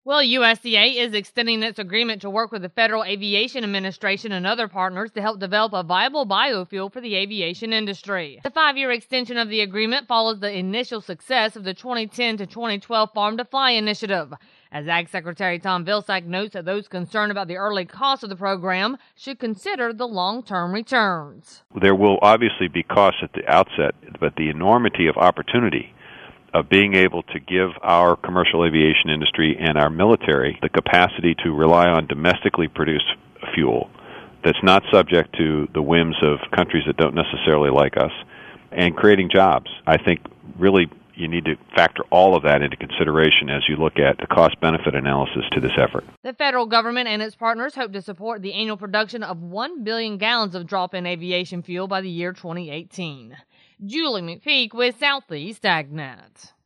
Well, USDA is extending its agreement to work with the Federal Aviation Administration and other partners to help develop a viable biofuel for the aviation industry. The 5-year extension of the agreement follows the initial success of the 2010 to 2012 Farm to Fly initiative. As Ag Secretary Tom Vilsack notes that those concerned about the early costs of the program should consider the long-term returns. There will obviously be costs at the outset, but the enormity of opportunity of being able to give our commercial aviation industry and our military the capacity to rely on domestically produced fuel that's not subject to the whims of countries that don't necessarily like us, and creating jobs. I think really you need to factor all of that into consideration as you look at the cost-benefit analysis to this effort. The federal government and its partners hope to support the annual production of 1 billion gallons of drop-in aviation fuel by the year 2018. Julie McPeak with Southeast AgNet.